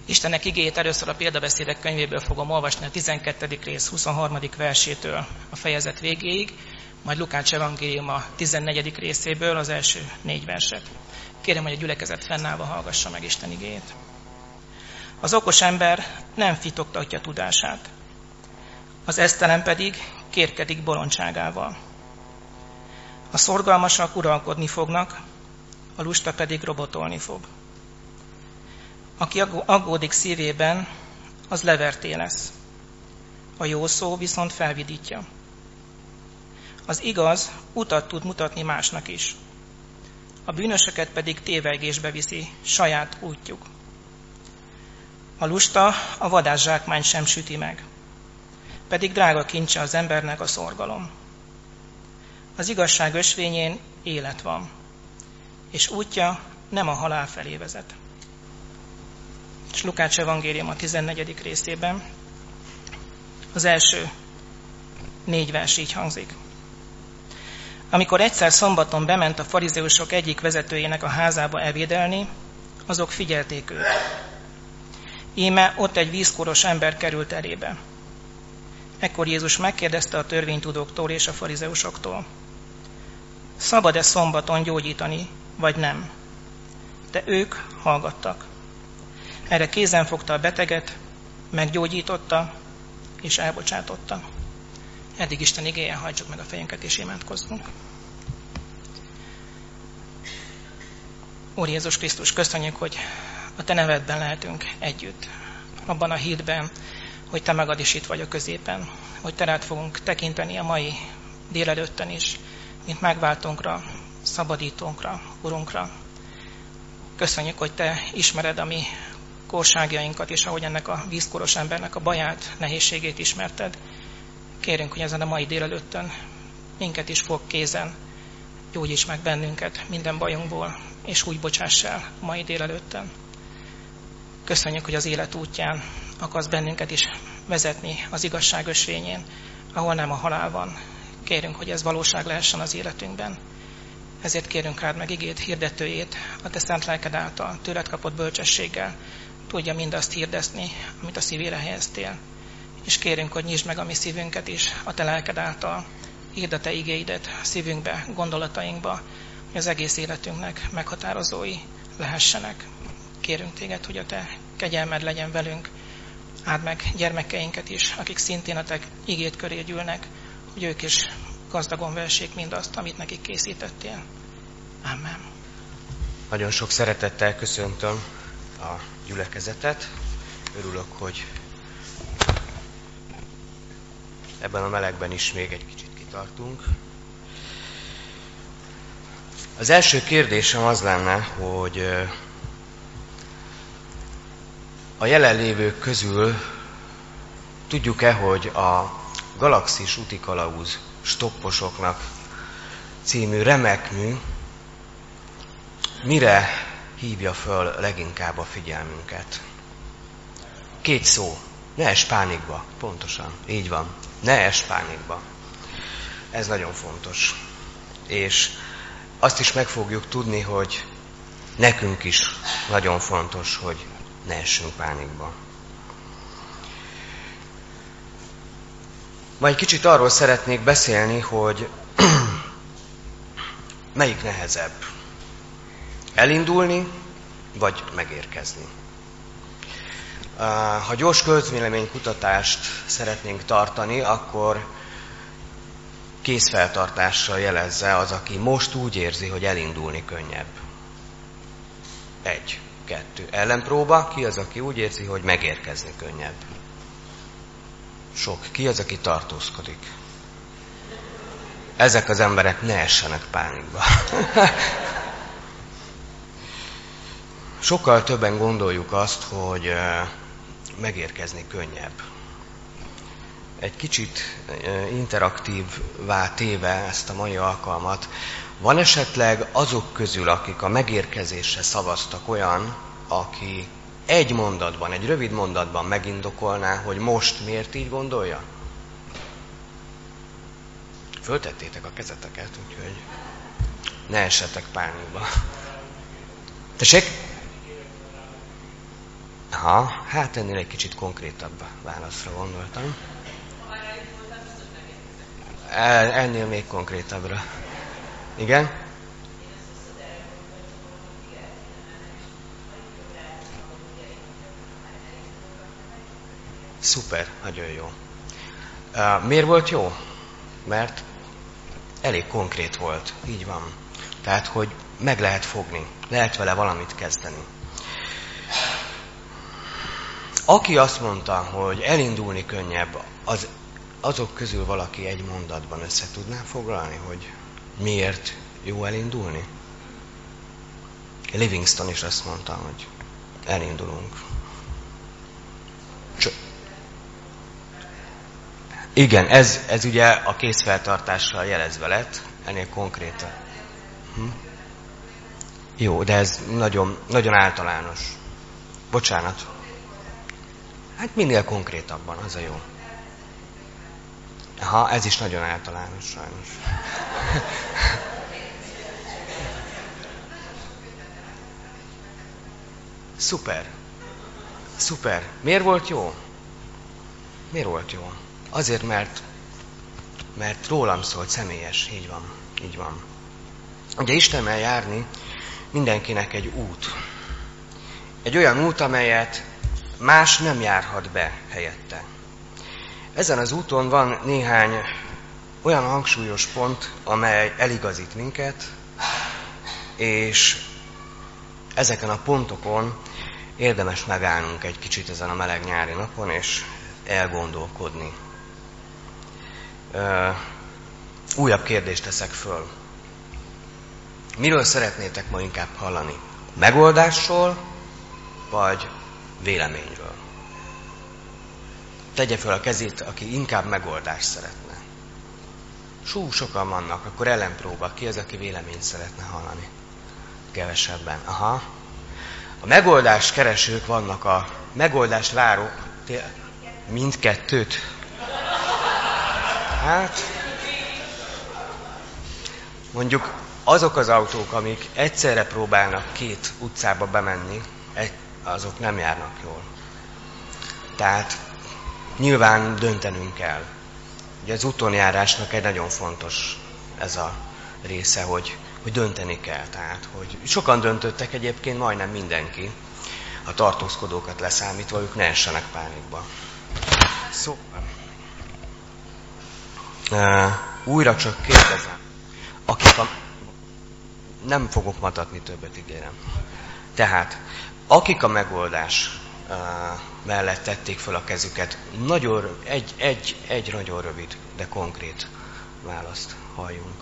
Istennek igéjét először a példabeszédek könyvéből fogom olvasni a 12. rész 23. versétől a fejezet végéig, majd Lukács evangélium a 14. részéből az első 4 verset. Kérem, hogy a gyülekezet fennállva hallgassa meg Isten igéjét. Az okos ember nem fitoktatja tudását, az esztelen pedig kérkedik bolondságával. A szorgalmasak uralkodni fognak, a lusta pedig robotolni fog. Aki aggódik szívében, az leverté lesz. A jó szó viszont felvidítja. Az igaz utat tud mutatni másnak is. A bűnösöket pedig tévegésbe viszi saját útjuk. A lusta a vadászsákmányt sem süti meg, pedig drága kincse az embernek a szorgalom. Az igazság ösvényén élet van, és útja nem a halál felé vezet. És Lukács evangélium a 14. részében az első 4 vers így hangzik. Amikor egyszer szombaton bement a farizeusok egyik vezetőjének a házába ebédelni, azok figyelték őt. Íme ott egy vízkoros ember került elébe. Ekkor Jézus megkérdezte a törvénytudóktól és a farizeusoktól: szabad-e szombaton gyógyítani, vagy nem? De ők hallgattak. Erre kézen fogta a beteget, meggyógyította és elbocsátotta. Eddig Isten igéje, hajtsuk meg a fejünket és imádkozzunk. Úr Jézus Krisztus, köszönjük, hogy a Te nevedben lehetünk együtt. Abban a hitben, hogy Te magad is itt vagy a középen, hogy Te rád fogunk tekinteni a mai délelőtten is, mint megváltónkra, szabadítónkra, Urunkra. Köszönjük, hogy Te ismered a mi korságjainkat, és ahogy ennek a vízkoros embernek a baját, nehézségét ismerted. Kérünk, hogy ezen a mai délelőttön minket is fog kézen, gyógyíts meg bennünket minden bajunkból, és úgy bocsáss el a mai délelőttön. Köszönjük, hogy az élet útján akarsz bennünket is vezetni az igazság ösvényén, ahol nem a halál van. Kérünk, hogy ez valóság lehessen az életünkben. Ezért kérünk rád meg igét hirdetőjét, a te szent lelked által, tőled kapott bölcsességgel tudja mindazt hirdetni, amit a szívére helyeztél. És kérünk, hogy nyisd meg a mi szívünket is a te lelked által. Írd a te igéidet szívünkbe, gondolatainkba, hogy az egész életünknek meghatározói lehessenek. Kérünk téged, hogy a te kegyelmed legyen velünk. Áld meg gyermekeinket is, akik szintén a te igét köré gyűlnek, hogy ők is gazdagon vessék mindazt, amit nekik készítettél. Amen. Nagyon sok szeretettel köszöntöm a gyülekezetet. Örülök, hogy ebben a melegben is még egy kicsit kitartunk. Az első kérdésem az lenne, hogy a jelenlévők közül tudjuk-e, hogy a Galaxis útikalauz stopposoknak című remek mű mire hívja föl leginkább a figyelmünket? 2 szó. Ne ess pánikba. Pontosan. Így van. Ne ess pánikba. Ez nagyon fontos. És azt is meg fogjuk tudni, hogy nekünk is nagyon fontos, hogy ne essünk pánikba. Ma egy kicsit arról szeretnék beszélni, hogy melyik nehezebb. Elindulni, vagy megérkezni. Ha gyors közvéleménykutatást szeretnénk tartani, akkor kézfeltartással jelezze az, aki most úgy érzi, hogy elindulni könnyebb. 1, 2. Ellenpróba, ki az, aki úgy érzi, hogy megérkezni könnyebb? Sok. Ki az, aki tartózkodik? Ezek az emberek ne essenek pánikba. Sokkal többen gondoljuk azt, hogy megérkezni könnyebb. Egy kicsit interaktívvá téve ezt a mai alkalmat, van esetleg azok közül, akik a megérkezésre szavaztak olyan, aki egy mondatban, egy rövid mondatban megindokolná, hogy most miért így gondolja? Föltettétek a kezeteket, úgyhogy ne essetek pánikba. Tessék? Aha, hát ennél egy kicsit konkrétabb válaszra gondoltam. Ennél még konkrétabbra. Igen? Szuper, nagyon jó. Miért volt jó? Mert elég konkrét volt, így van. Tehát, hogy meg lehet fogni, lehet vele valamit kezdeni. Aki azt mondta, hogy elindulni könnyebb, azok közül valaki egy mondatban össze tudná foglalni, hogy miért jó elindulni? Livingston is azt mondta, hogy elindulunk. Igen, ez ugye a kézfeltartással jelezve lett, ennél konkrétan. Jó, de ez nagyon, nagyon általános. Bocsánat. Hát minél konkrétabban, az a jó. Aha, ez is nagyon általános, sajnos. Szuper. Szuper. Miért volt jó? Miért volt jó? Azért, mert rólam szólt, személyes. Így van. Így van. Ugye Istennel járni mindenkinek egy út. Egy olyan út, amelyet más nem járhat be helyette. Ezen az úton van néhány olyan hangsúlyos pont, amely eligazít minket, és ezeken a pontokon érdemes megállnunk egy kicsit ezen a meleg nyári napon, és elgondolkodni. Újabb kérdést teszek föl. Miről szeretnétek ma inkább hallani? Megoldásról, vagy véleményről? Tegye föl a kezét, aki inkább megoldást szeretne. Sokan vannak, akkor ellenpróba. Ki az, aki véleményt szeretne hallani? Kevesebben. Aha. A megoldást keresők vannak, a megoldást várók. Mindkettőt? Hát, mondjuk azok az autók, amik egyszerre próbálnak két utcába bemenni, azok nem járnak jól. Tehát nyilván döntenünk kell. Ugye az útonjárásnak egy nagyon fontos ez a része, hogy dönteni kell. Tehát, hogy sokan döntöttek, egyébként majdnem mindenki, a tartózkodókat leszámítva, ők ne essenek pánikba. Szóval, újra csak kérdezem, nem fogok matatni, többet ígérem. Tehát, akik a megoldás mellett tették föl a kezüket, egy nagyon rövid, de konkrét választ halljunk.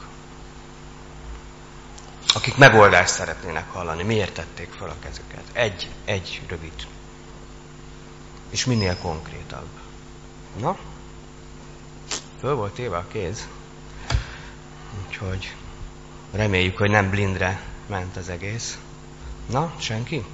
Akik megoldást szeretnének hallani, miért tették föl a kezüket? Egy rövid. És minél konkrétabb. Na? Föl volt téve a kéz. Úgyhogy reméljük, hogy nem blindre ment az egész. Na, senki?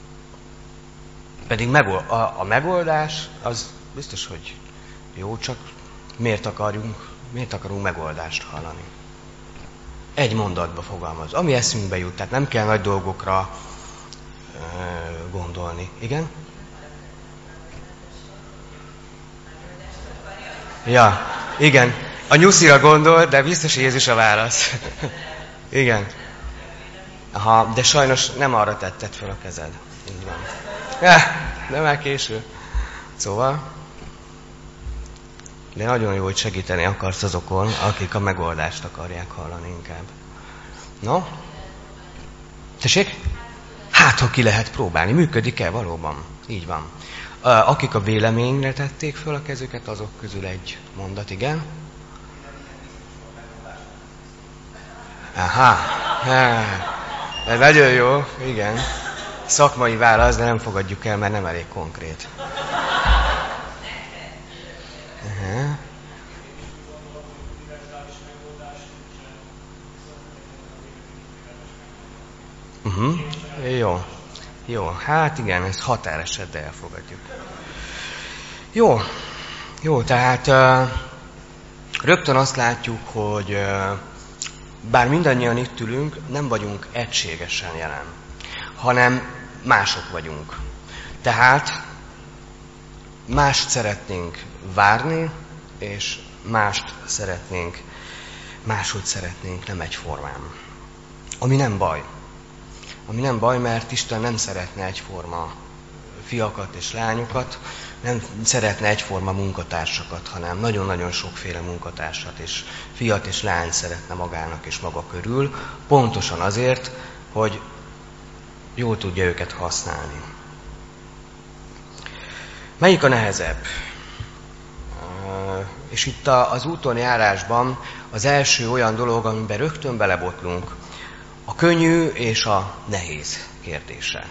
Pedig a megoldás, az biztos, hogy jó, csak miért akarunk megoldást hallani? Egy mondatba fogalmaz, ami eszünkbe jut, tehát nem kell nagy dolgokra gondolni. Igen? Ja, igen. A nyuszira gondol, de biztos, hogy Jézus a válasz. Igen. Aha, de sajnos nem arra tetted fel a kezed. Így van. Ja, de már késő. Szóval, de nagyon jó, hogy segíteni akarsz azokon, akik a megoldást akarják hallani inkább. No? Tessék? Hát, ha ki lehet próbálni. Működik-e valóban? Így van. Akik a véleményre tették föl a kezüket, azok közül egy mondat, igen? Aha. Nagyon jó, igen. Szakmai válasz, de nem fogadjuk el, mert nem elég konkrét. Aha. Jó, hát igen, ez határeset, de elfogadjuk. Jó, tehát rögtön azt látjuk, hogy bár mindannyian itt ülünk, nem vagyunk egységesen jelen, hanem mások vagyunk. Tehát mást szeretnénk várni, és máshogy szeretnénk, nem egyformán. Ami nem baj. Ami nem baj, mert Isten nem szeretne egyforma fiakat és lányokat, nem szeretne egyforma munkatársakat, hanem nagyon-nagyon sokféle munkatársat és fiat és lányt szeretne magának és maga körül, pontosan azért, hogy jól tudja őket használni. Melyik a nehezebb? És itt az úton járásban az első olyan dolog, amiben rögtön belebotlunk, a könnyű és a nehéz kérdése.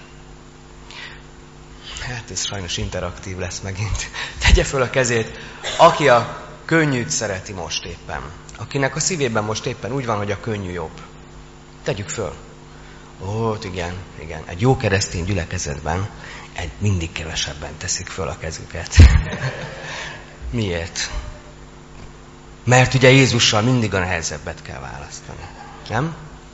Hát ez sajnos interaktív lesz megint. Tegye föl a kezét, aki a könnyűt szereti most éppen. Akinek a szívében most éppen úgy van, hogy a könnyű jobb. Tegyük föl. Igen. Egy jó keresztény gyülekezetben mindig kevesebben teszik föl a kezüket. Miért? Mert ugye Jézussal mindig a nehezebbet kell választani. Nem?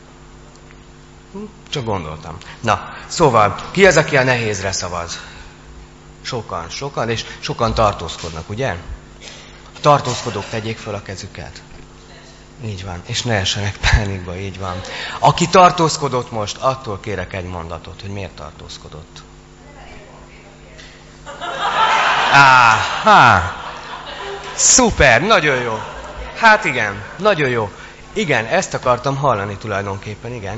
Csak gondoltam. Na, szóval, ki az, aki a nehézre szavaz? Sokan, és sokan tartózkodnak, ugye? A tartózkodók tegyék föl a kezüket. Így van, és ne essenek pánikba, így van. Aki tartózkodott most, attól kérek egy mondatot, hogy miért tartózkodott. Szuper, nagyon jó. Hát igen, nagyon jó. Igen, ezt akartam hallani tulajdonképpen, igen.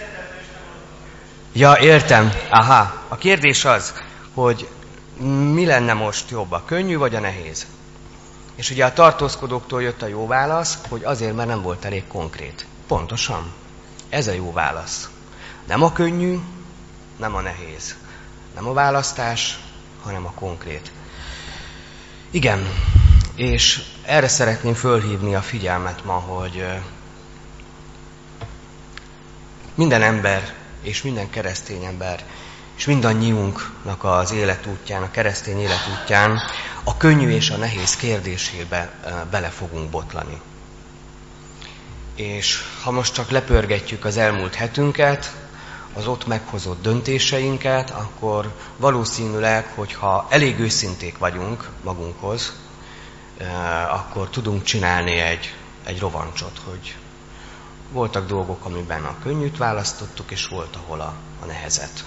Ja, értem. A kérdés az, hogy mi lenne most jobb, a könnyű vagy a nehéz? És ugye a tartózkodóktól jött a jó válasz, hogy azért, mert nem volt elég konkrét. Pontosan. Ez a jó válasz. Nem a könnyű, nem a nehéz. Nem a választás, hanem a konkrét. Igen, és erre szeretném fölhívni a figyelmet ma, hogy minden ember és minden keresztény ember, és mindannyiunknak az életútján, a keresztény életútján a könnyű és a nehéz kérdésébe bele fogunk botlani. És ha most csak lepörgetjük az elmúlt hetünket, az ott meghozott döntéseinket, akkor valószínűleg, hogyha elég őszinték vagyunk magunkhoz, akkor tudunk csinálni egy rovancsot, hogy voltak dolgok, amiben a könnyűt választottuk, és volt, ahol a nehezet.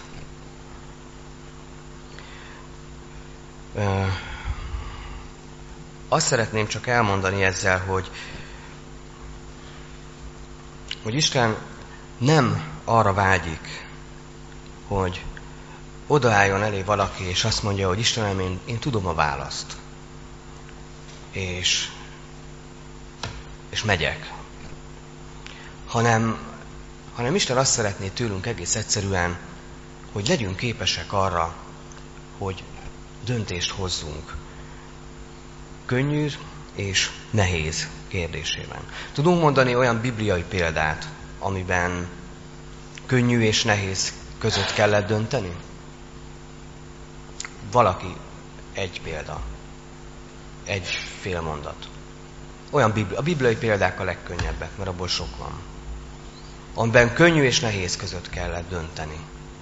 Azt szeretném csak elmondani ezzel, hogy Isten nem arra vágyik, hogy odaálljon elé valaki, és azt mondja, hogy Istenem, én tudom a választ. És megyek. Hanem Isten azt szeretné tőlünk egész egyszerűen, hogy legyünk képesek arra, hogy döntést hozzunk. Könnyű és nehéz kérdésében. Tudunk mondani olyan bibliai példát, amiben könnyű és nehéz között kellett dönteni? Valaki, egy példa. Egy fél mondat. A bibliai példák a legkönnyebbek, mert abból sok van. Amiben könnyű és nehéz között kellett dönteni.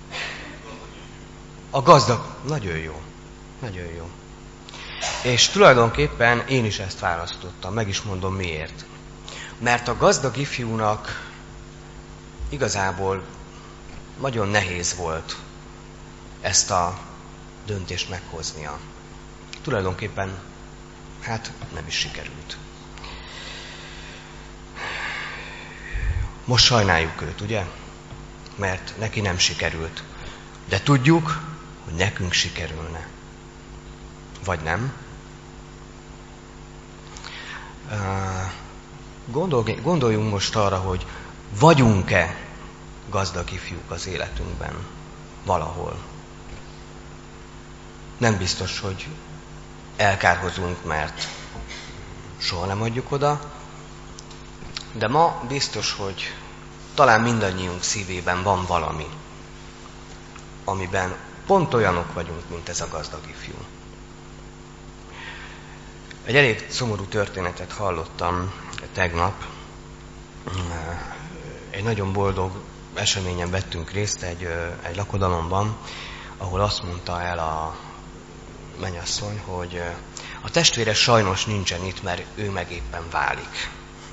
A gazdag, nagyon jó. Nagyon jó. És tulajdonképpen én is ezt választottam, meg is mondom miért. Mert a gazdag ifjúnak igazából nagyon nehéz volt ezt a döntést meghoznia. Tulajdonképpen nem is sikerült. Most sajnáljuk őt, ugye? Mert neki nem sikerült. De tudjuk, hogy nekünk sikerülne. Vagy nem? Gondoljunk most arra, hogy vagyunk-e gazdag ifjúk az életünkben valahol. Nem biztos, hogy elkárhozunk, mert soha nem adjuk oda, de ma biztos, hogy talán mindannyiunk szívében van valami, amiben pont olyanok vagyunk, mint ez a gazdag ifjú. Egy elég szomorú történetet hallottam tegnap. Egy nagyon boldog eseményen vettünk részt egy lakodalomban, ahol azt mondta el a mennyasszony, hogy a testvére sajnos nincsen itt, mert ő meg éppen válik.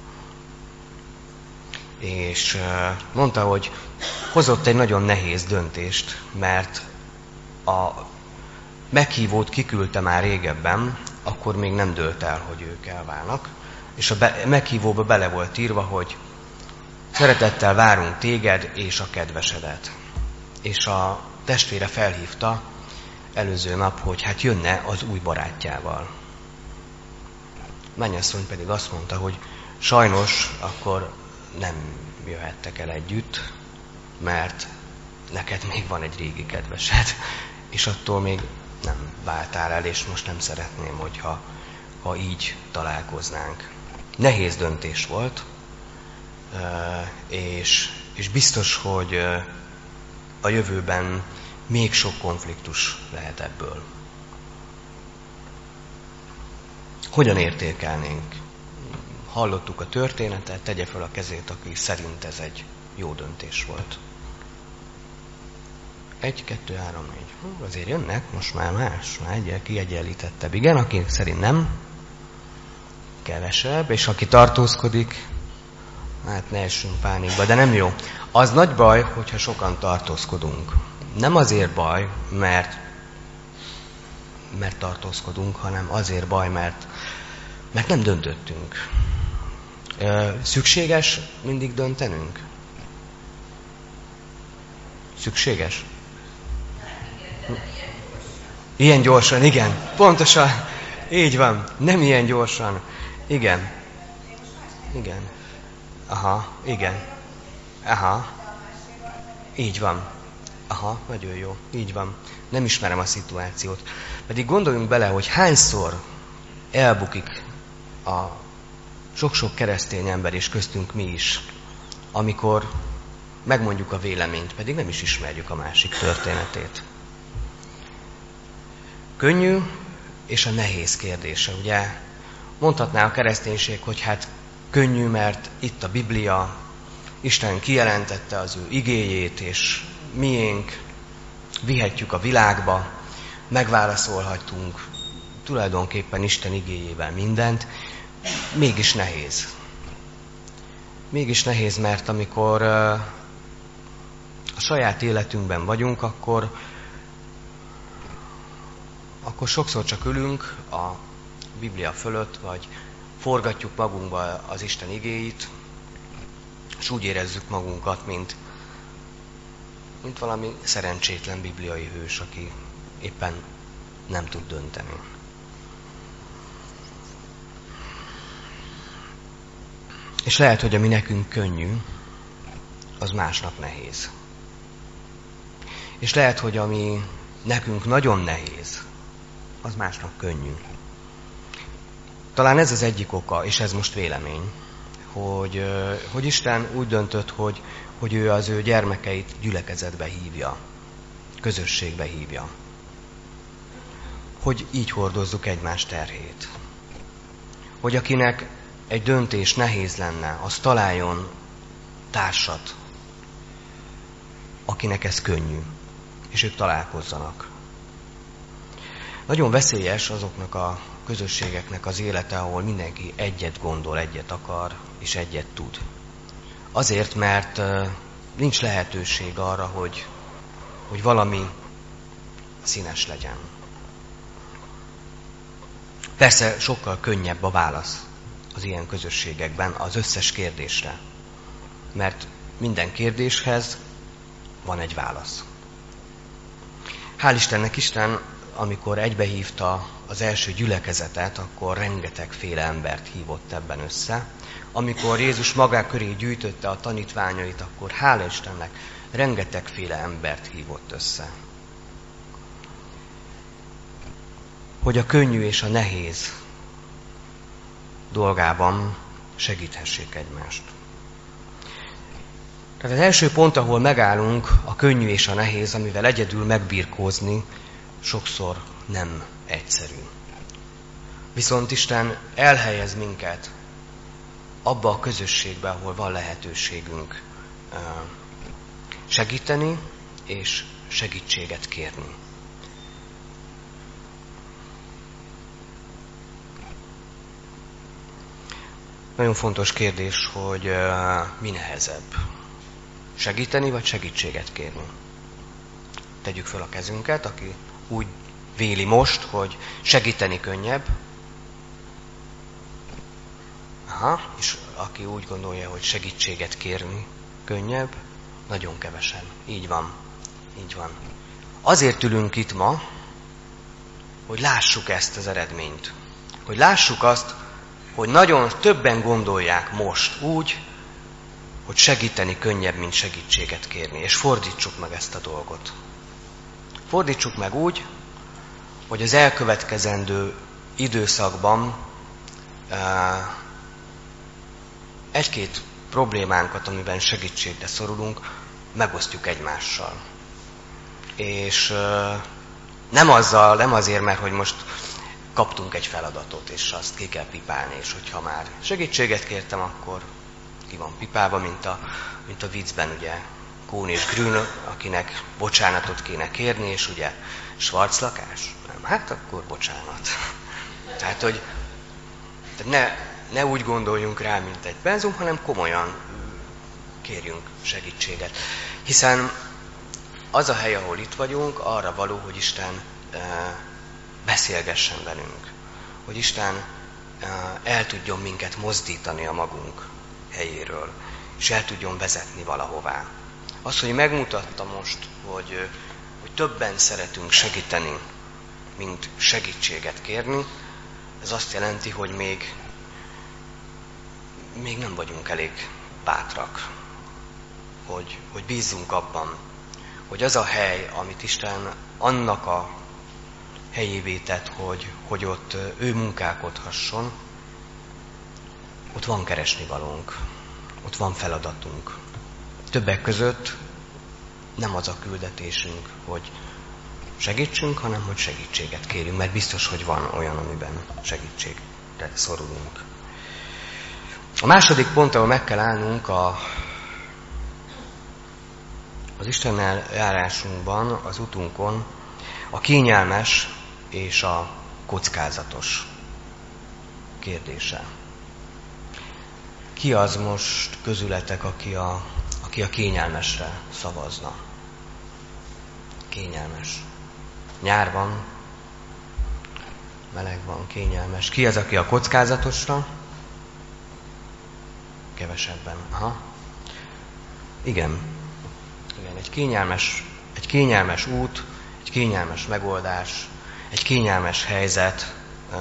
És mondta, hogy hozott egy nagyon nehéz döntést, mert a meghívót kiküldte már régebben, akkor még nem dőlt el, hogy ők elválnak, és a meghívóba bele volt írva, hogy szeretettel várunk téged és a kedvesedet. És a testvére felhívta előző nap, hogy hát jönne az új barátjával. Mennyasszony pedig azt mondta, hogy sajnos akkor nem jöhettek el együtt, mert neked még van egy régi kedvesed, és attól még nem váltál el, és most nem szeretném, ha így találkoznánk. Nehéz döntés volt, és biztos, hogy a jövőben még sok konfliktus lehet ebből. Hogyan értékelnénk? Hallottuk a történetet, tegye fel a kezét, aki szerint ez egy jó döntés volt. 1, 2, 3, 4. Azért jönnek, most már más, már egyel kiegyenlítettebb. Igen, aki szerint nem, kevesebb, és aki tartózkodik, hát ne essünk pánikba, de nem jó. Az nagy baj, hogyha sokan tartózkodunk. Nem azért baj, mert tartózkodunk, hanem azért baj, mert nem döntöttünk. Szükséges mindig döntenünk? Szükséges? Ilyen gyorsan, igen. Pontosan. Így van. Nem ilyen gyorsan. Igen. Igen. Aha, igen. Aha. Így van. Aha, nagyon jó. Így van. Nem ismerem a szituációt. Pedig gondoljunk bele, hogy hányszor elbukik a sok-sok keresztény ember, és köztünk mi is, amikor megmondjuk a véleményt, pedig nem is ismerjük a másik történetét. Könnyű és a nehéz kérdése, ugye? Mondhatná a kereszténység, hogy hát könnyű, mert itt a Biblia, Isten kijelentette az ő igéjét, és miénk vihetjük a világba, megválaszolhatunk tulajdonképpen Isten igéjével mindent, mégis nehéz. Mégis nehéz, mert amikor a saját életünkben vagyunk, akkor sokszor csak ülünk a Biblia fölött, vagy forgatjuk magunkba az Isten igéit, és úgy érezzük magunkat, mint valami szerencsétlen bibliai hős, aki éppen nem tud dönteni. És lehet, hogy ami nekünk könnyű, az másnak nehéz. És lehet, hogy ami nekünk nagyon nehéz, az másnak könnyű. Talán ez az egyik oka, és ez most vélemény, hogy Isten úgy döntött, hogy ő az ő gyermekeit gyülekezetbe hívja, közösségbe hívja. Hogy így hordozzuk egymás terhét. Hogy akinek egy döntés nehéz lenne, az találjon társat, akinek ez könnyű, és ők találkozzanak. Nagyon veszélyes azoknak a közösségeknek az élete, ahol mindenki egyet gondol, egyet akar, és egyet tud. Azért, mert nincs lehetőség arra, hogy valami színes legyen. Persze sokkal könnyebb a válasz az ilyen közösségekben az összes kérdésre, mert minden kérdéshez van egy válasz. Hál' Istennek Isten, amikor egybehívta az első gyülekezetet, akkor rengetegféle embert hívott ebben össze. Amikor Jézus magá köré gyűjtötte a tanítványait, akkor hála Istennek rengetegféle embert hívott össze. Hogy a könnyű és a nehéz dolgában segíthessék egymást. Tehát az első pont, ahol megállunk, a könnyű és a nehéz, amivel egyedül megbirkózni, sokszor nem egyszerű. Viszont Isten elhelyez minket abba a közösségbe, ahol van lehetőségünk segíteni és segítséget kérni. nagyon fontos kérdés, hogy mi nehezebb. Segíteni, vagy segítséget kérni? Tegyük föl a kezünket, aki úgy véli most, hogy segíteni könnyebb. És aki úgy gondolja, hogy segítséget kérni könnyebb, nagyon kevesen. Így van. Így van. Azért ülünk itt ma, hogy lássuk ezt az eredményt. Hogy lássuk azt, hogy nagyon többen gondolják most úgy, hogy segíteni könnyebb, mint segítséget kérni. És fordítsuk meg ezt a dolgot. Fordítsuk meg úgy, hogy az elkövetkezendő időszakban egy-két problémánkat, amiben segítségre szorulunk, megosztjuk egymással. És nem azért, mert hogy most kaptunk egy feladatot, és azt ki kell pipálni, és hogyha már segítséget kértem, akkor ki van pipálva, mint a viccben, ugye, Kuhn és Grün, akinek bocsánatot kéne kérni, és ugye Schwarz lakás? Nem, hát akkor bocsánat. Tehát, hogy ne úgy gondoljunk rá, mint egy penzum, hanem komolyan kérjünk segítséget. Hiszen az a hely, ahol itt vagyunk, arra való, hogy Isten beszélgessen velünk. Hogy Isten el tudjon minket mozdítani a magunk helyéről, és el tudjon vezetni valahová. Az, hogy megmutatta most, hogy többen szeretünk segíteni, mint segítséget kérni, ez azt jelenti, hogy még nem vagyunk elég bátrak, hogy bízzunk abban, hogy az a hely, amit Isten annak a helyévé tett, hogy ott ő munkálkodhasson, ott van keresnivalónk, ott van feladatunk. Többek között nem az a küldetésünk, hogy segítsünk, hanem hogy segítséget kérünk, mert biztos, hogy van olyan, amiben segítségre szorulunk. A második pont, ahol meg kell állnunk az Istennel járásunkban, az utunkon, a kényelmes és a kockázatos kérdése. Ki az most közületek, aki a kényelmesre szavazna? Kényelmes. Nyár van, meleg van, kényelmes. Ki az, aki a kockázatosra? Kevesebben. Igen, egy kényelmes út, egy kényelmes megoldás, egy kényelmes helyzet.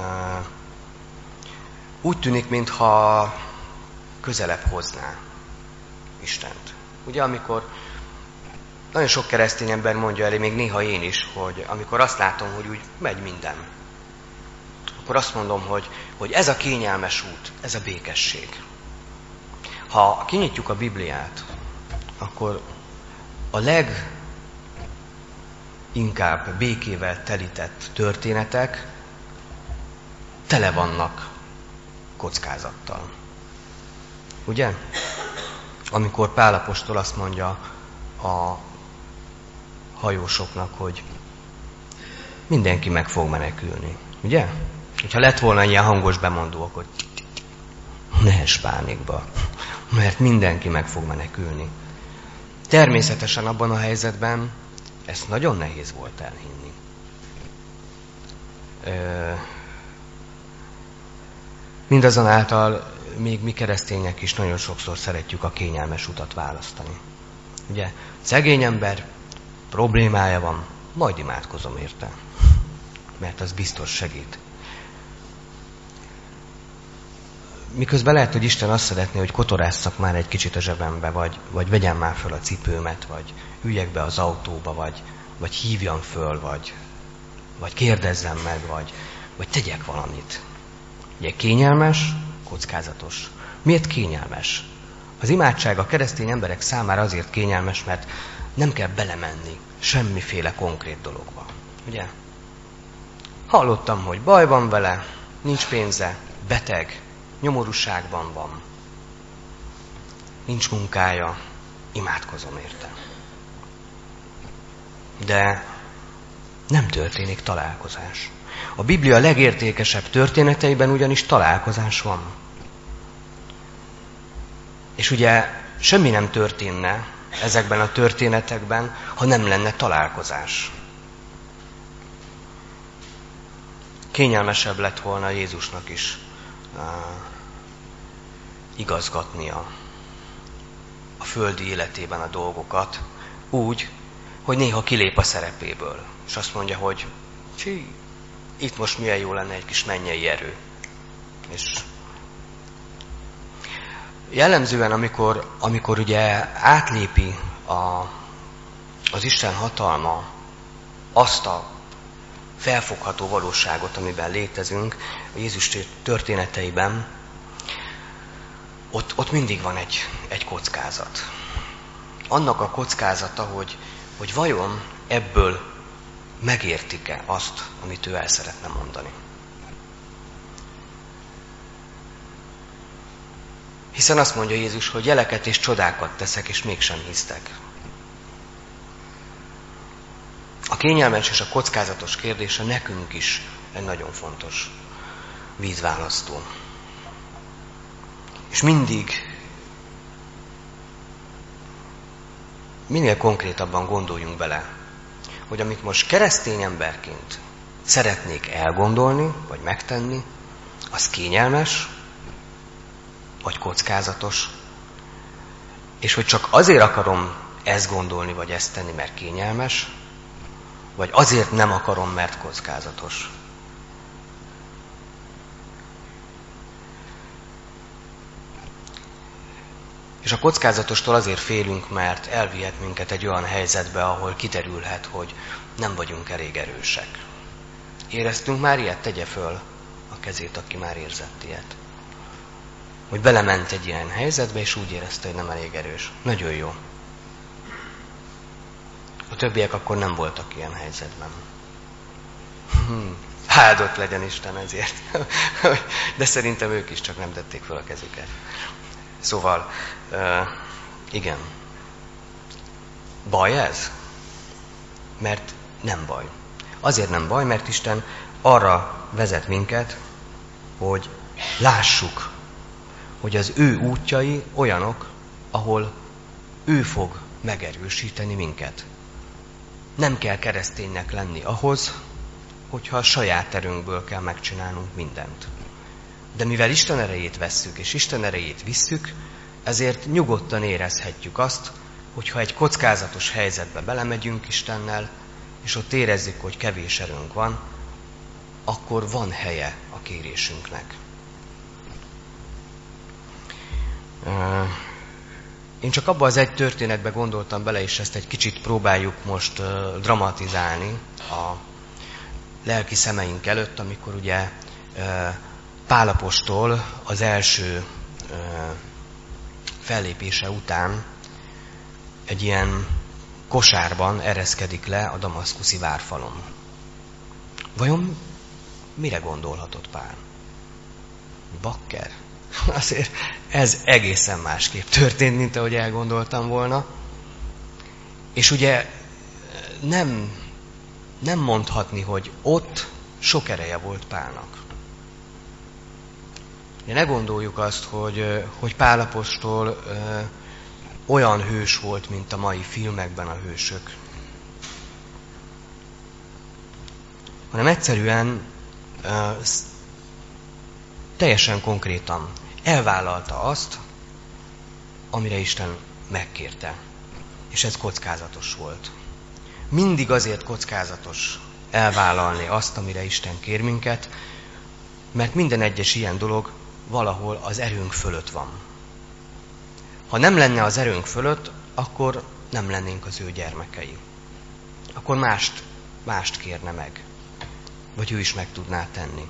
Úgy tűnik, mintha közelebb hozná Istent. Ugye, amikor nagyon sok keresztény ember mondja el, még néha én is, hogy amikor azt látom, hogy úgy megy minden, akkor azt mondom, hogy ez a kényelmes út, ez a békesség. Ha kinyitjuk a Bibliát, akkor a leginkább békével telített történetek tele vannak kockázattal. Ugye? Amikor Pál apostol azt mondja a hajósoknak, hogy mindenki meg fog menekülni. Ugye? Hogyha lett volna ilyen hangos bemondó, akkor ne ess pánikba, mert mindenki meg fog menekülni. Természetesen abban a helyzetben ezt nagyon nehéz volt elhinni. Mindazonáltal még mi keresztények is nagyon sokszor szeretjük a kényelmes utat választani. Ugye, szegény ember, problémája van, majd imádkozom érte, mert az biztos segít. Miközben lehet, hogy Isten azt szeretné, hogy kotorásszak már egy kicsit a zsebembe, vagy vegyem már föl a cipőmet, vagy üljek be az autóba, vagy hívjam föl, vagy kérdezzem meg, vagy tegyek valamit. Ugye kényelmes, kockázatos. Miért kényelmes? Az imádság a keresztény emberek számára azért kényelmes, mert nem kell belemenni semmiféle konkrét dologba. Ugye? Hallottam, hogy baj van vele, nincs pénze, beteg, nyomorúságban van, nincs munkája, imádkozom érte. De nem történik találkozás. A Biblia legértékesebb történeteiben ugyanis találkozás van. És ugye semmi nem történne ezekben a történetekben, ha nem lenne találkozás. Kényelmesebb lett volna Jézusnak is igazgatnia a földi életében a dolgokat úgy, hogy néha kilép a szerepéből. És azt mondja, hogy itt most milyen jó lenne egy kis mennyei erő. És jellemzően, amikor ugye átlépi az Isten hatalma azt a felfogható valóságot, amiben létezünk, a Jézus történeteiben, ott mindig van egy kockázat. Annak a kockázata, hogy vajon ebből megértik-e azt, amit ő el szeretne mondani. Hiszen azt mondja Jézus, hogy jeleket és csodákat teszek, és mégsem hisztek. A kényelmes és a kockázatos kérdése nekünk is egy nagyon fontos vízválasztó. És minél konkrétabban gondoljunk bele, hogy amit most keresztény emberként szeretnék elgondolni, vagy megtenni, az kényelmes, vagy kockázatos, és hogy csak azért akarom ezt gondolni, vagy ezt tenni, mert kényelmes, vagy azért nem akarom, mert kockázatos. És a kockázatostól azért félünk, mert elvihet minket egy olyan helyzetbe, ahol kiderülhet, hogy nem vagyunk elég erősek. Éreztünk már ilyet? Tegye föl a kezét, aki már érzett ilyet. Hogy belement egy ilyen helyzetbe, és úgy érezte, hogy nem elég erős. Nagyon jó. A többiek akkor nem voltak ilyen helyzetben. Áldott legyen Isten ezért. De szerintem ők is csak nem tették fel a kezüket. Szóval, igen. Baj ez? Mert nem baj. Azért nem baj, mert Isten arra vezet minket, hogy lássuk, hogy az ő útjai olyanok, ahol ő fog megerősíteni minket. Nem kell kereszténynek lenni ahhoz, hogyha a saját erőnkből kell megcsinálnunk mindent. De mivel Isten erejét vesszük, és Isten erejét visszük, ezért nyugodtan érezhetjük azt, hogyha egy kockázatos helyzetbe belemegyünk Istennel, és ott érezzük, hogy kevés erőnk van, akkor van helye a kérésünknek. Én csak abba az egy történetbe gondoltam bele, és ezt egy kicsit próbáljuk most dramatizálni a lelki szemeink előtt, amikor ugye Pál apostol az első fellépése után egy ilyen kosárban ereszkedik le a damaszkuszi várfalon. Vajon mire gondolhatott Pál? Bakker? Azért ez egészen másképp történt, mint ahogy elgondoltam volna. És ugye nem mondhatni, hogy ott sok ereje volt Pálnak. Ugye ne gondoljuk azt, hogy Pál apostol olyan hős volt, mint a mai filmekben a hősök. Hanem egyszerűen teljesen konkrétan elvállalta azt, amire Isten megkérte. És ez kockázatos volt. Mindig azért kockázatos elvállalni azt, amire Isten kér minket, mert minden egyes ilyen dolog valahol az erőnk fölött van. Ha nem lenne az erőnk fölött, akkor nem lennénk az ő gyermekei. Akkor mást kérne meg. Vagy ő is meg tudná tenni.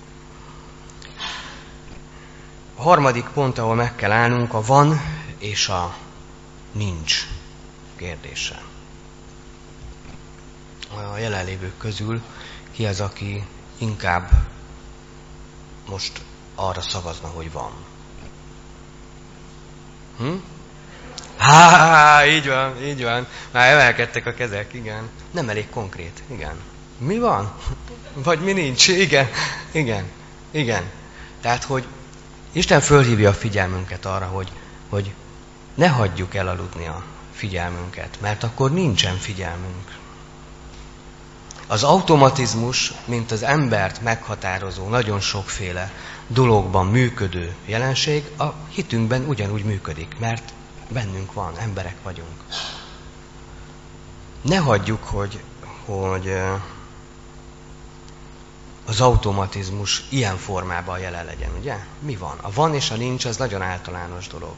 A harmadik pont, ahol meg kell állnunk, a van és a nincs kérdése. A jelenlévők közül ki az, aki inkább most arra szavazna, hogy van? Így van. Már emelkedtek a kezek, igen. Nem elég konkrét, igen. Mi van? Vagy mi nincs? Igen. Tehát, hogy Isten fölhívja a figyelmünket arra, hogy ne hagyjuk elaludni a figyelmünket, mert akkor nincsen figyelmünk. Az automatizmus, mint az embert meghatározó, nagyon sokféle dologban működő jelenség, a hitünkben ugyanúgy működik, mert bennünk van, emberek vagyunk. Ne hagyjuk, hogy az automatizmus ilyen formában jelen legyen, ugye? Mi van? A van és a nincs, az nagyon általános dolog.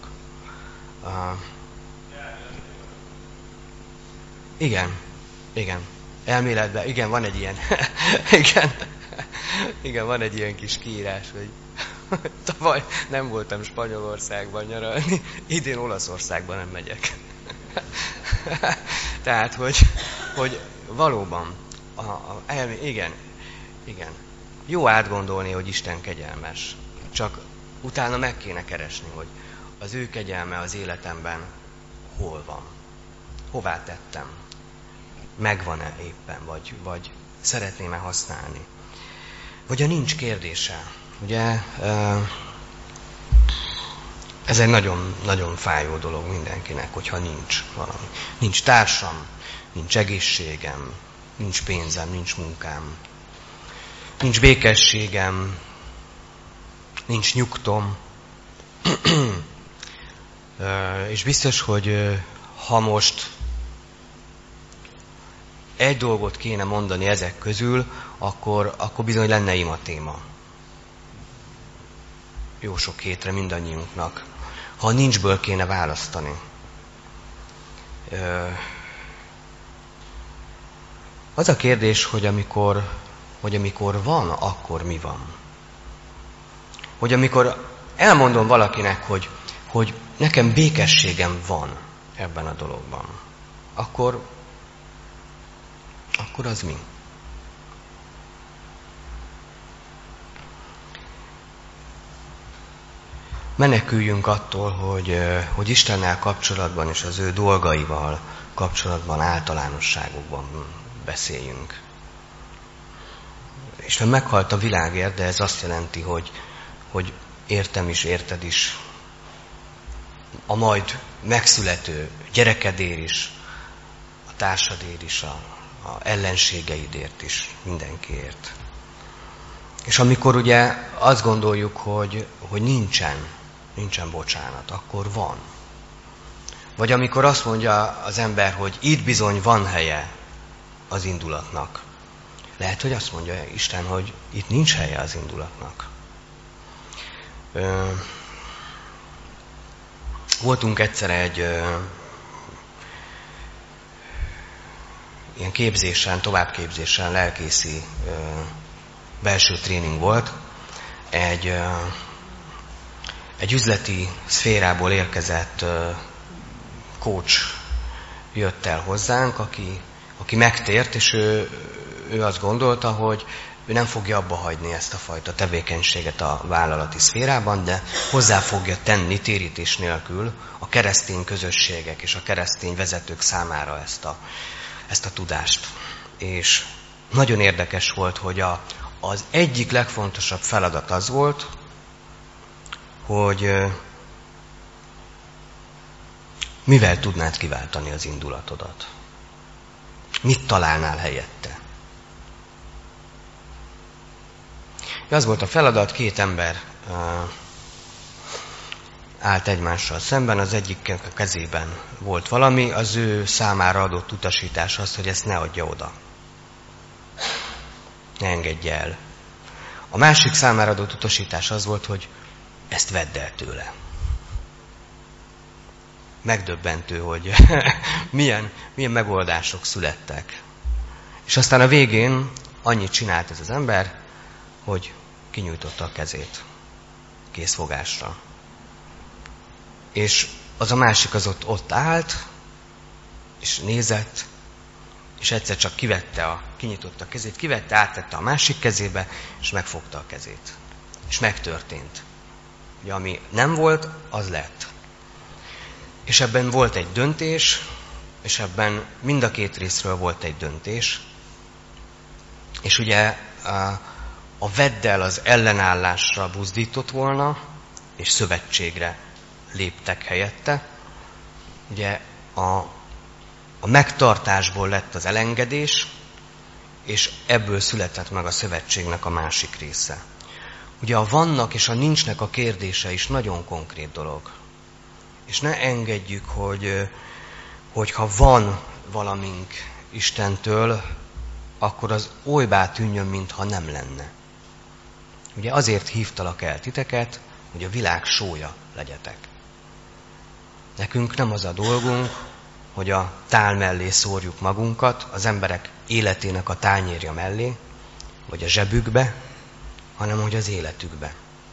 Igen. Elméletben, igen, van egy ilyen, igen, van egy ilyen kis kiírás, hogy tavaly nem voltam Spanyolországban nyaralni, idén Olaszországban nem megyek. Tehát, hogy valóban, igen, jó átgondolni, hogy Isten kegyelmes, csak utána meg kéne keresni, hogy az ő kegyelme az életemben hol van, hová tettem. Megvan-e éppen, vagy szeretném-e használni. Vagy a nincs kérdése. Ugye ez egy nagyon, nagyon fájó dolog mindenkinek, hogyha nincs valami. Nincs társam, nincs egészségem, nincs pénzem, nincs munkám, nincs békességem, nincs nyugtom. És biztos, hogy ha most egy dolgot kéne mondani ezek közül, akkor bizony lenne ima téma. Jó sok hétre mindannyiunknak. Ha nincsből kéne választani. Az a kérdés, hogy amikor van, akkor mi van? Hogy amikor elmondom valakinek, hogy nekem békességem van ebben a dologban, akkor az mi? Meneküljünk attól, hogy Istennel kapcsolatban és az ő dolgaival kapcsolatban általánosságokban beszéljünk. Isten meghalt a világért, de ez azt jelenti, hogy értem is, érted is, a majd megszülető gyerekedért is, a társadért is, a ellenségeidért is, mindenkiért. És amikor ugye azt gondoljuk, hogy nincsen bocsánat, akkor van. Vagy amikor azt mondja az ember, hogy itt bizony van helye az indulatnak. Lehet, hogy azt mondja Isten, hogy itt nincs helye az indulatnak. Voltunk egyszer egy ilyen képzésen, továbbképzésen, lelkészi belső tréning volt. Egy üzleti szférából érkezett coach jött el hozzánk, aki megtért, és ő azt gondolta, hogy ő nem fogja abba hagyni ezt a fajta tevékenységet a vállalati szférában, de hozzá fogja tenni térítés nélkül a keresztény közösségek és a keresztény vezetők számára ezt a tudást. És nagyon érdekes volt, hogy az egyik legfontosabb feladat az volt, hogy mivel tudnád kiváltani az indulatodat. Mit találnál helyette? Az volt a feladat, két ember állt egymással szemben, az egyik kezében volt valami, az ő számára adott utasítás az, hogy ezt ne adja oda. Ne engedje el. A másik számára adott utasítás az volt, hogy ezt vedd el tőle. Megdöbbentő, hogy milyen megoldások születtek. És aztán a végén annyit csinált ez az ember, hogy kinyújtotta a kezét készfogásra. És az a másik az ott állt, és nézett, és egyszer csak kinyitotta a kezét, kivette, áttette a másik kezébe, és megfogta a kezét. És megtörtént. Ugye, ami nem volt, az lett. És ebben volt egy döntés, és ebben mind a két részről volt egy döntés. És ugye a veddel az ellenállásra buzdított volna, és szövetségre léptek helyette. Ugye a megtartásból lett az elengedés, és ebből született meg a szövetségnek a másik része. Ugye a vannak és a nincsnek a kérdése is nagyon konkrét dolog. És ne engedjük, hogy ha van valamink Istentől, akkor az olybá tűnjön, mintha nem lenne. Ugye azért hívtalak el titeket, hogy a világ sója legyetek. Nekünk nem az a dolgunk, hogy a tál mellé szórjuk magunkat, az emberek életének a tányérja mellé, vagy a zsebükbe, hanem hogy az életükbe.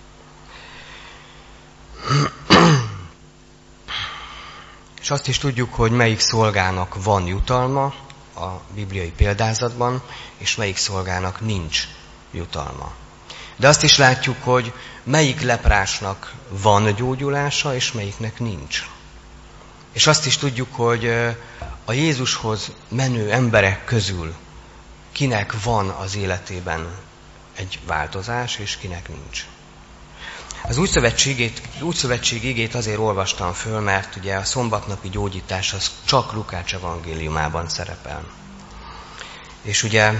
És azt is tudjuk, hogy melyik szolgának van jutalma a bibliai példázatban, és melyik szolgának nincs jutalma. De azt is látjuk, hogy melyik leprásnak van gyógyulása, és melyiknek nincs. És azt is tudjuk, hogy a Jézushoz menő emberek közül kinek van az életében egy változás, és kinek nincs. Az új szövetség igét azért olvastam föl, mert ugye a szombatnapi gyógyítás az csak Lukács evangéliumában szerepel. És ugye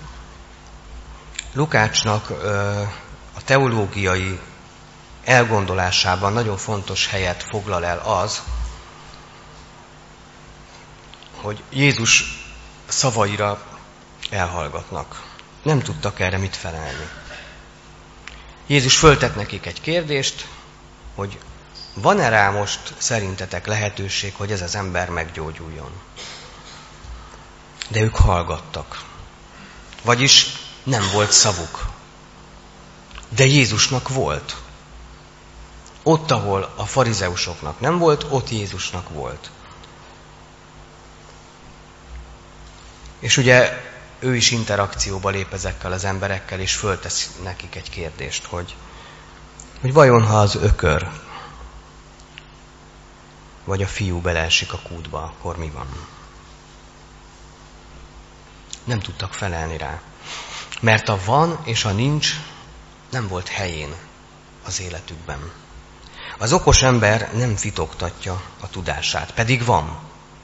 Lukácsnak a teológiai elgondolásában nagyon fontos helyet foglal el az, hogy Jézus szavaira elhallgatnak. Nem tudtak erre mit felelni. Jézus föltett nekik egy kérdést, hogy van-e rá most szerintetek lehetőség, hogy ez az ember meggyógyuljon? De ők hallgattak. Vagyis nem volt szavuk. De Jézusnak volt. Ott, ahol a farizeusoknak nem volt, ott Jézusnak volt. És ugye ő is interakcióba lép ezekkel az emberekkel, és föltesz nekik egy kérdést, hogy vajon ha az ökör, vagy a fiú beleesik a kútba, akkor mi van? Nem tudtak felelni rá. Mert a van és a nincs nem volt helyén az életükben. Az okos ember nem fitoktatja a tudását, pedig van.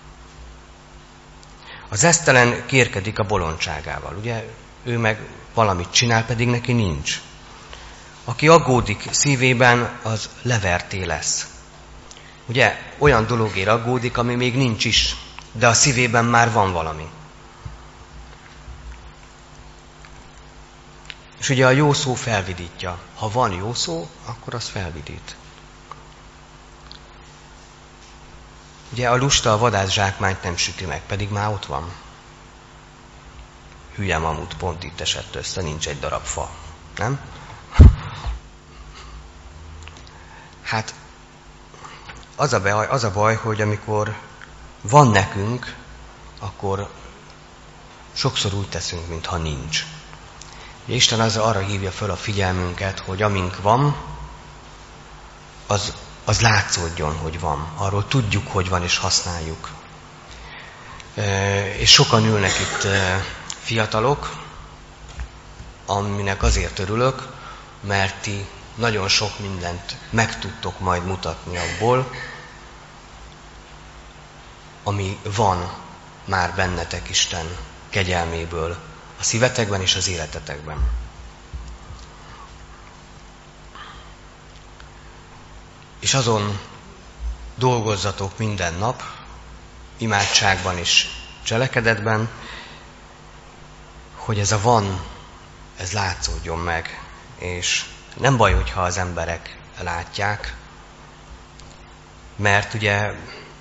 Az esztelen kérkedik a bolondságával, ugye? Ő meg valamit csinál, pedig neki nincs. Aki aggódik szívében, az leverté lesz. Ugye, olyan dologért aggódik, ami még nincs is, de a szívében már van valami. És ugye a jó szó felvidítja. Ha van jó szó, akkor az felvidít. Ugye a lusta a vadász zsákmányt nem süti meg, pedig már ott van. Hülye mamut, pont itt esett össze, nincs egy darab fa. Nem? Hát az a baj, hogy amikor van nekünk, akkor sokszor úgy teszünk, mintha nincs. Isten arra hívja föl a figyelmünket, hogy amink van, az látszódjon, hogy van. Arról tudjuk, hogy van, és használjuk. És sokan ülnek itt fiatalok, aminek azért örülök, mert ti nagyon sok mindent meg tudtok majd mutatni abból, ami van már bennetek Isten kegyelméből a szívetekben és az életetekben. És azon dolgozzatok minden nap, imádságban és cselekedetben, hogy ez a van, ez látszódjon meg. És nem baj, hogyha az emberek látják, mert ugye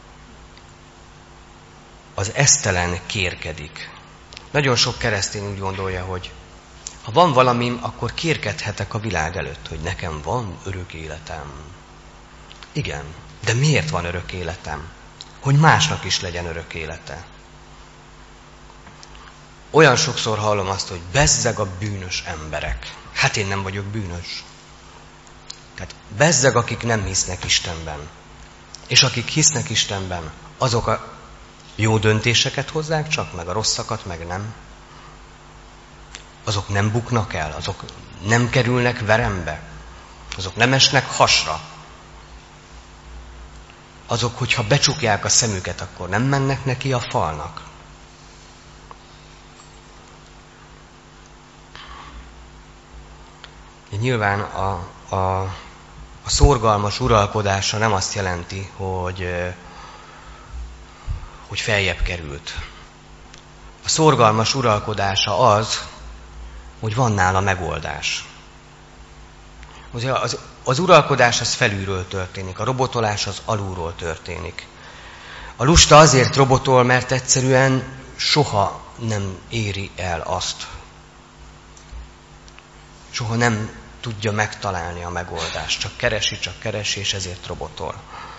az esztelen kérkedik. Nagyon sok keresztény úgy gondolja, hogy ha van valamim, akkor kérkedhetek a világ előtt, hogy nekem van örök életem. Igen, de miért van örök életem? Hogy másnak is legyen örök élete. Olyan sokszor hallom azt, hogy bezzeg a bűnös emberek. Hát én nem vagyok bűnös. Tehát bezzeg, akik nem hisznek Istenben. És akik hisznek Istenben, azok a jó döntéseket hozzák csak, meg a rosszakat meg nem. Azok nem buknak el, azok nem kerülnek verembe, azok nem esnek hasra. azok, hogyha becsukják a szemüket, akkor nem mennek neki a falnak. Nyilván a szorgalmas uralkodása nem azt jelenti, hogy feljebb került. A szorgalmas uralkodása az, hogy van nála megoldás. Az uralkodás az felülről történik, a robotolás az alulról történik. A lusta azért robotol, mert egyszerűen soha nem éri el azt. Soha nem tudja megtalálni a megoldást. Csak keresi, és ezért robotol.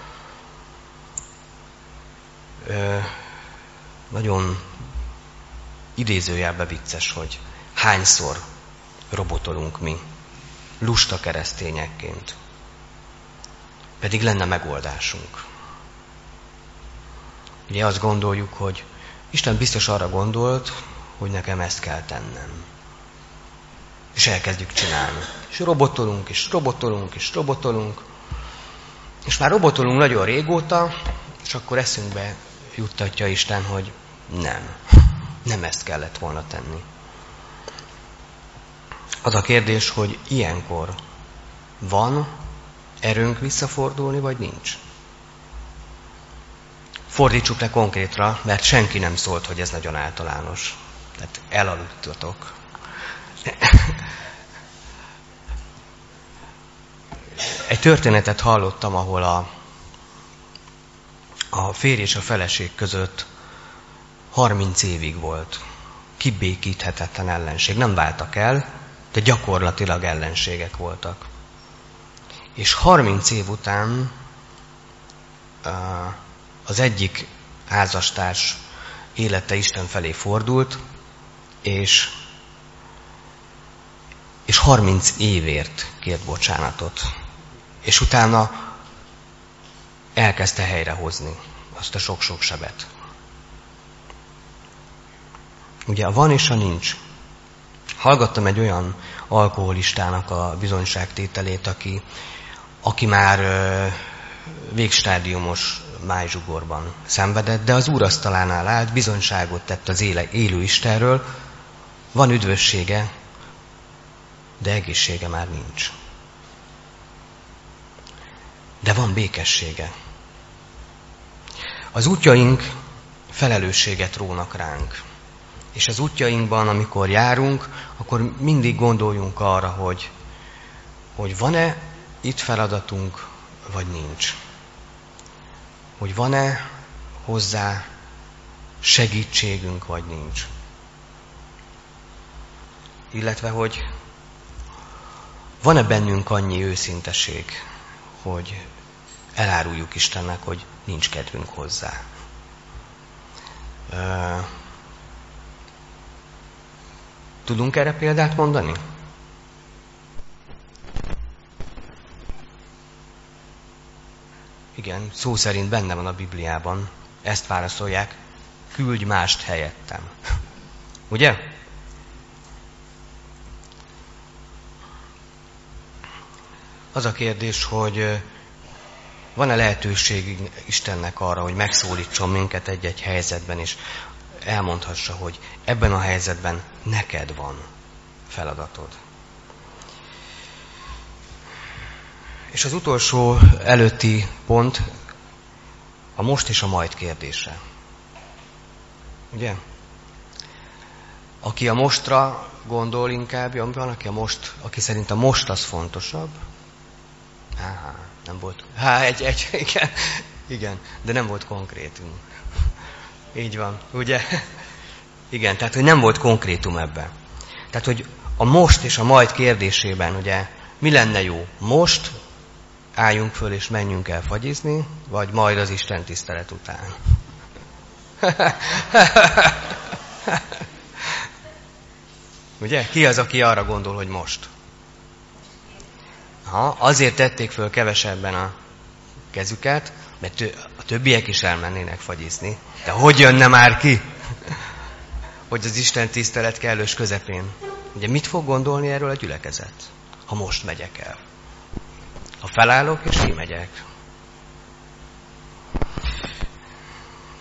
Nagyon idézőjelben vicces, hogy hányszor robotolunk mi, lusta keresztényekként. Pedig lenne megoldásunk. Ugye azt gondoljuk, hogy Isten biztos arra gondolt, hogy nekem ezt kell tennem. És elkezdjük csinálni. És robotolunk, és már robotolunk nagyon régóta, és akkor eszünkbe juttatja Isten, hogy nem ezt kellett volna tenni. Az a kérdés, hogy ilyenkor van erőnk visszafordulni, vagy nincs? Fordítsuk le konkrétra, mert senki nem szólt, hogy ez nagyon általános. Tehát elaludtatok. Egy történetet hallottam, ahol a férj és a feleség között 30 évig volt kibékíthetetlen ellenség. Nem váltak el, de gyakorlatilag ellenségek voltak. És 30 év után az egyik házastárs élete Isten felé fordult, és 30 évért kért bocsánatot. És utána elkezdte helyrehozni azt a sok-sok sebet. Ugye a van és a nincs. Hallgattam egy olyan alkoholistának a bizonyságtételét, aki már végstádiumos májzsugorban szenvedett, de az úrasztalánál állt, bizonyságot tett az élő Istenről, van üdvössége, de egészsége már nincs. De van békessége. Az útjaink felelősséget rónak ránk. És az útjainkban, amikor járunk, akkor mindig gondoljunk arra, hogy van-e itt feladatunk, vagy nincs. Hogy van-e hozzá segítségünk, vagy nincs. Illetve, hogy van-e bennünk annyi őszinteség, hogy eláruljuk Istennek, hogy nincs kedvünk hozzá. Tudunk erre példát mondani? Igen, szó szerint benne van a Bibliában. Ezt válaszolják, küldj mást helyettem. Ugye? Az a kérdés, hogy van-e lehetőség Istennek arra, hogy megszólítson minket egy-egy helyzetben, és elmondhassa, hogy ebben a helyzetben neked van feladatod. És az utolsó előtti pont a most és a majd kérdése. Ugye? Aki a mostra gondol inkább, van, aki szerint a most az fontosabb. Nem volt. Igen, de nem volt konkrétum. Így van, ugye? Igen, tehát, hogy nem volt konkrétum ebben. Tehát, hogy a most és a majd kérdésében, ugye, mi lenne jó? Most álljunk föl és menjünk el fagyizni, vagy majd az Isten tisztelet után? Ugye? Ki az, aki arra gondol, hogy most? Azért tették föl kevesebben a kezüket, mert a többiek is elmennének fagyizni. De hogy jönne már ki? Hogy az Isten tisztelet kellős közepén. Ugye mit fog gondolni erről a gyülekezet, ha most megyek el? Ha felállok és kimegyek.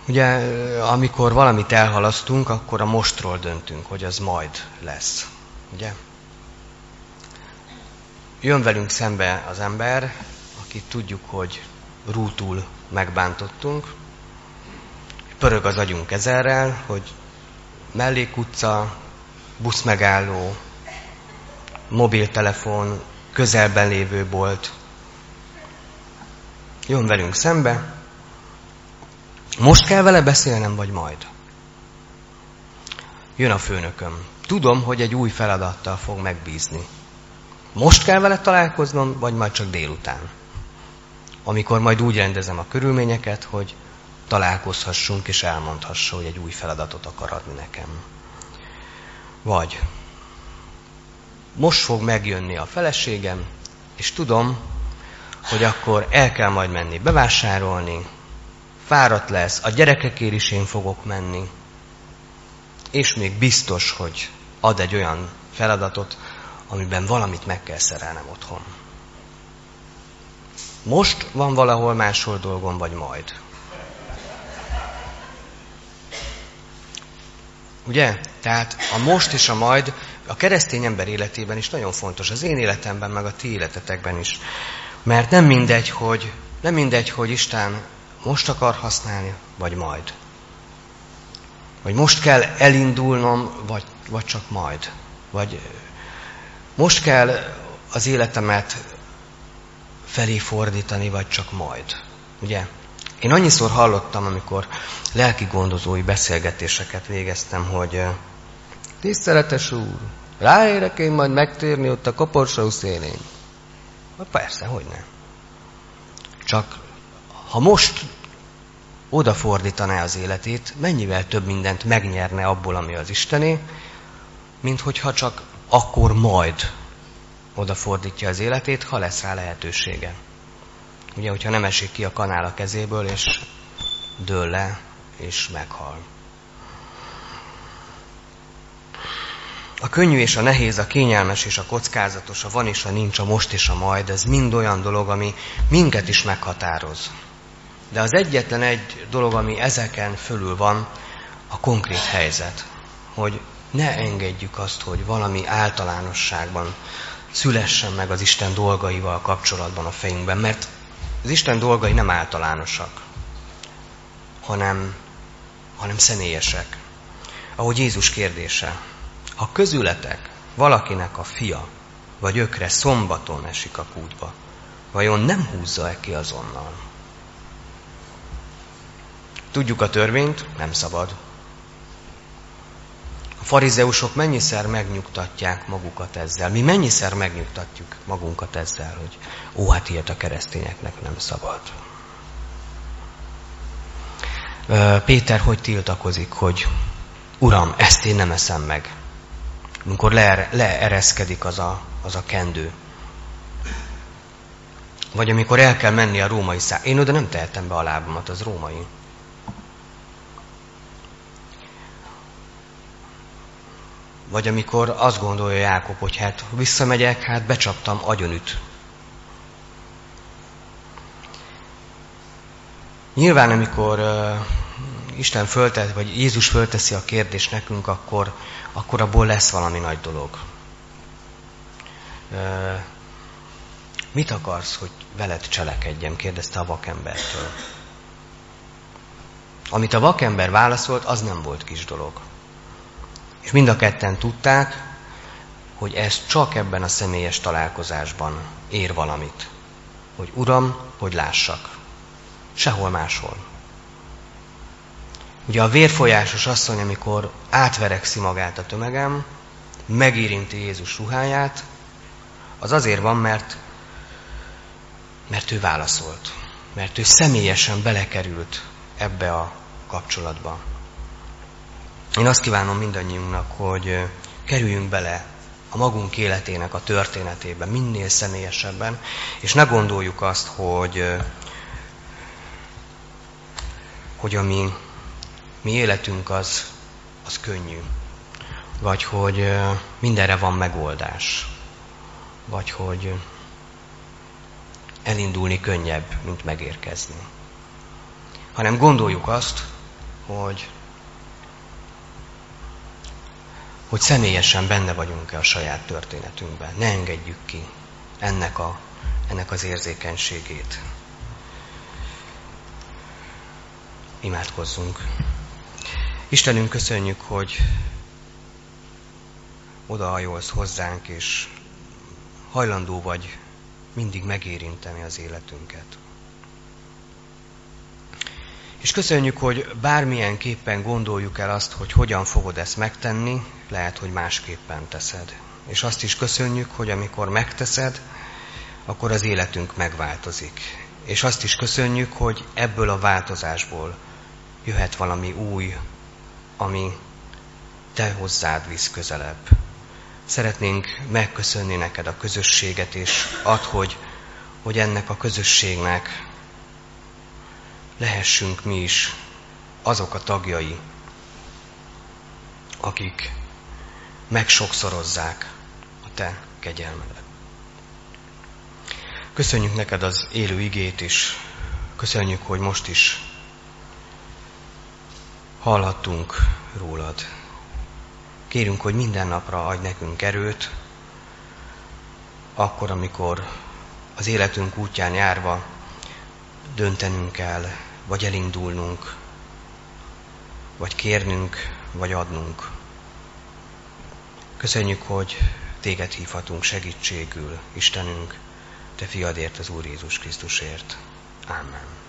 Ugye, amikor valamit elhalasztunk, akkor a mostról döntünk, hogy az majd lesz. Ugye? Jön velünk szembe az ember, akit tudjuk, hogy rútul megbántottunk, pörög az agyunk ezerrel, hogy mellékutca, buszmegálló, mobiltelefon, közelben lévő bolt. Jön velünk szembe. Most kell vele beszélnem, vagy majd? Jön a főnököm. Tudom, hogy egy új feladattal fog megbízni. Most kell vele találkoznom, vagy majd csak délután? Amikor majd úgy rendezem a körülményeket, hogy találkozhassunk és elmondhassa, hogy egy új feladatot akar adni nekem. Vagy most fog megjönni a feleségem, és tudom, hogy akkor el kell majd menni bevásárolni, fáradt lesz, a gyerekekért is én fogok menni, és még biztos, hogy ad egy olyan feladatot, amiben valamit meg kell szerelnem otthon. Most van valahol máshol dolgom, vagy majd? Ugye? Tehát a most és a majd a keresztény ember életében is nagyon fontos, az én életemben, meg a ti életetekben is. Mert nem mindegy, hogy Isten most akar használni, vagy majd. Vagy most kell elindulnom, vagy csak majd. Vagy most kell az életemet felé fordítani, vagy csak majd. Ugye? Én annyiszor hallottam, amikor lelki gondozói beszélgetéseket végeztem, hogy tiszteletes úr, ráérek én majd megtérni ott a Koporsó szélén. Persze, hogy nem. Csak ha most odafordítaná az életét, mennyivel több mindent megnyerne abból, ami az Istené, mint hogyha csak akkor majd odafordítja az életét, ha lesz rá lehetősége. Ugye, hogyha nem esik ki a kanál a kezéből, és dől le, és meghal. A könnyű és a nehéz, a kényelmes és a kockázatos, a van és a nincs, a most és a majd, ez mind olyan dolog, ami minket is meghatároz. De az egyetlen egy dolog, ami ezeken fölül van, a konkrét helyzet. Hogy ne engedjük azt, hogy valami általánosságban szülessen meg az Isten dolgaival kapcsolatban a fejünkben, mert az Isten dolgai nem általánosak, hanem személyesek. Ahogy Jézus kérdése, ha közületek valakinek a fia vagy ökre szombaton esik a kútba, vajon nem húzza-e ki azonnal? Tudjuk a törvényt, nem szabad. A farizeusok mennyiszer megnyugtatják magukat ezzel. Mi mennyiszer megnyugtatjuk magunkat ezzel, hogy hát ilyet a keresztényeknek nem szabad. Péter hogy tiltakozik, hogy Uram, ezt én nem eszem meg. Amikor leereszkedik az a kendő. Vagy amikor el kell menni a római én oda nem tehetem be a lábamat, az római. Vagy amikor azt gondolja Jákob, hogy hát visszamegyek, becsaptam, agyonüt. Nyilván, amikor Isten föltesz, vagy Jézus fölteszi a kérdést nekünk, akkor abból lesz valami nagy dolog. Mit akarsz, hogy veled cselekedjem? Kérdezte a vakembertől. Amit a vakember válaszolt, az nem volt kis dolog. És mind a ketten tudták, hogy ez csak ebben a személyes találkozásban ér valamit. Hogy Uram, hogy lássak. Sehol máshol. Ugye a vérfolyásos asszony, amikor átverekszi magát a tömegem, megérinti Jézus ruháját, az azért van, mert ő válaszolt. Mert ő személyesen belekerült ebbe a kapcsolatba. Én azt kívánom mindannyiunknak, hogy kerüljünk bele a magunk életének a történetébe minél személyesebben, és ne gondoljuk azt, hogy a mi életünk az könnyű, vagy hogy mindenre van megoldás, vagy hogy elindulni könnyebb, mint megérkezni. Hanem gondoljuk azt, hogy személyesen benne vagyunk-e a saját történetünkben. Ne engedjük ki ennek az érzékenységét. Imádkozzunk. Istenünk, köszönjük, hogy odahajolsz hozzánk, és hajlandó vagy mindig megérinteni az életünket. És köszönjük, hogy bármilyenképpen gondoljuk el azt, hogy hogyan fogod ezt megtenni, lehet, hogy másképpen teszed. És azt is köszönjük, hogy amikor megteszed, akkor az életünk megváltozik. És azt is köszönjük, hogy ebből a változásból jöhet valami új, ami te hozzád visz közelebb. Szeretnénk megköszönni neked a közösséget, és add, hogy ennek a közösségnek lehessünk mi is azok a tagjai, akik megsokszorozzák a te kegyelmedet. Köszönjük neked az élő igét is, köszönjük, hogy most is hallhattunk rólad. Kérünk, hogy minden napra adj nekünk erőt, akkor, amikor az életünk útján járva döntenünk kell, vagy elindulnunk, vagy kérnünk, vagy adnunk. Köszönjük, hogy téged hívhatunk segítségül, Istenünk, te fiadért, az Úr Jézus Krisztusért. Amen.